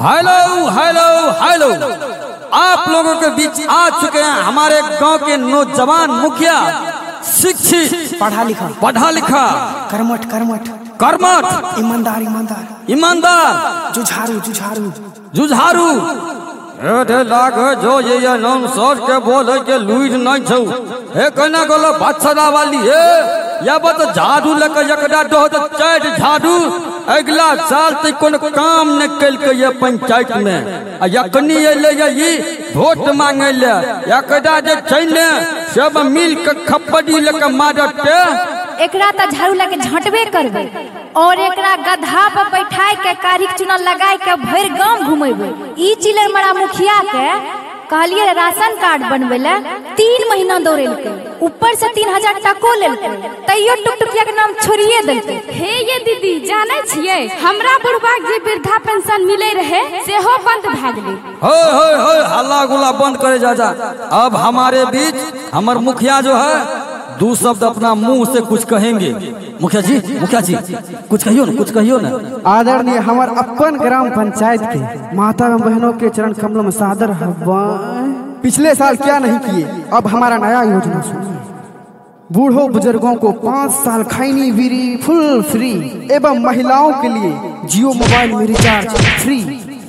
Hello hello hello, आप लोगों के बीच आ चुके हैं हमारे गांव के नौजवान मुखिया, शिक्षित, पढ़ा लिखा, कर्मठ कर्मठ कर्मठ, ईमानदार ईमानदार ईमानदार, जुझारू जुझारू जुझारू लाग जो ये नाम सोच के बोले के लुइड नहीं छौ हे कना गोला बादशाह वाली है या बत झाड़ू लेके एकड़ा दो तो चार झाड़ू अगला साल तक कोन काम न कल के ये पंचायत में आ यकनी ले ये वोट मांगे ले एकड़ा जे छैले सब मिल के खपड़ी लेके मारते एकरा त झाड़ू लेके झटबे करबे और एकरा गधा पर बैठाए के कारिक चुना लगाए के भर गांव घुमेबे। ई चिलर मरा मुखिया के कहलिए राशन कार्ड बनवेला 3 महीना दौड़ेलके, ऊपर से 3000 टको लेलके, तैयो टुकटुकिया के नाम छोड़िए देलके। हे ये दीदी जाने छिए हमरा बुढ़बा जे वृद्धा पेंशन मिले रहे सेहो बंद भ गेलै। हो हल्ला गुला बंद करे जा। अब हमारे बीच हमर मुखिया जो है दो शब्द अपना मुंह से कुछ कहेंगे। मुखिया जी कुछ कहियो ना। आदरणीय हमार अपन ग्राम पंचायत के माता एवं बहनों के चरण कमलों में सादर आह्वान। पिछले साल क्या नहीं किए, अब हमारा नया योजना सुनिए। बूढ़ों बुजुर्गों को 5 साल खैनी बीरी फुल फ्री एवं महिलाओं के लिए जियो मोबाइल में रिचार्ज फ्री।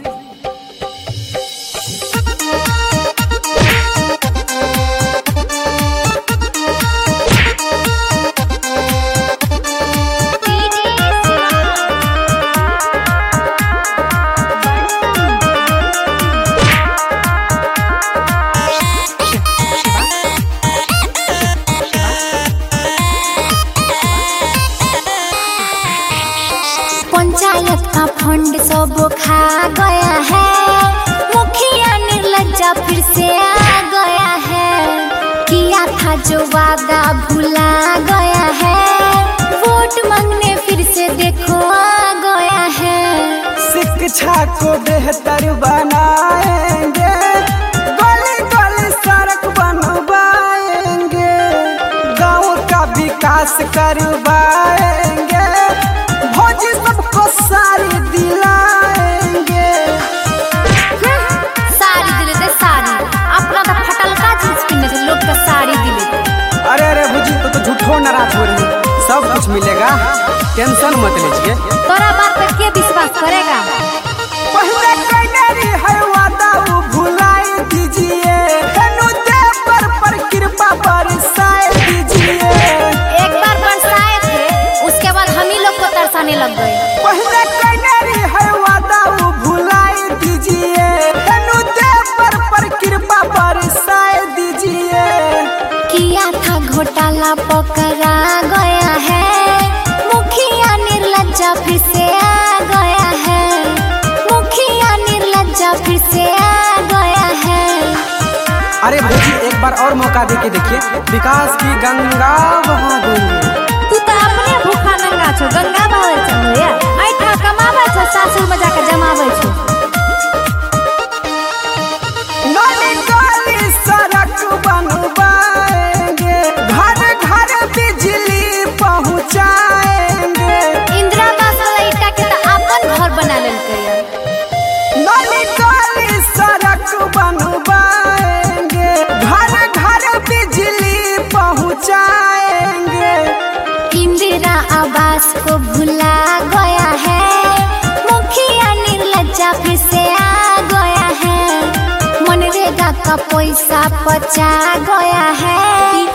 पंचायत का फंड सब खा गया है, मुखिया निर्लज्जा फिर से आ गया है। किया था जो वादा भुला गया है, वोट मांगने फिर से देखो आ गया है। शिक्षा को बेहतर बनाएंगे, गली गली सड़क बनवाएंगे, गाँव का विकास करवाएंगे, भोजी सबको सारी दिलाएंगे। साड़ी दिले थे साड़ी, अपना तो फटल का चीज किनने से लोग का साड़ी दिले थे। अरे भुजी तो झूठो नाराज हो रही, सब कुछ मिलेगा, टेंशन मत लीजिए। तोरा बात पे के विश्वास करेगा? पहले कनेरी है वादा वो भुलाई दीजिए, पर कृपा बरसाए दीजिए। एक बार बरसाए थे, उसके बाद हम ही लोग को तरसाने लग गए। पहले कनेरी है वादा वो भुलाई दीजिए, पर कृपा बरसाए दीजिए। किया था घोटाला पकड़ा गया है, मुखिया निर्लज्जा फिर से आ गया है, मुखिया निर्लज्जा फिर से आ गया है। अरे भौजी एक बार और मौका देके देखिए, विकास की गंगा बहा देंगे। तू तो अपने भूखा नंगा छो, गंगा बहावे छो या ऐठा कमावे छो, सासुर में जाके जमावे छो। नाली गली सड़क बनवाएंगे, घर घर बिजली पहुंचाएंगे। इंदिरा आवास वाला ईटा के तो अपन घर बना लेलकै। नाली गली सड़क बनवाएंगे, घर घर बिजली पहुंचाएंगे। इंदिरा आवास को भुला गया है, मुखिया निर्लज्जा फिर से आ गया है, मनरेगा का पैसा पचा गया है,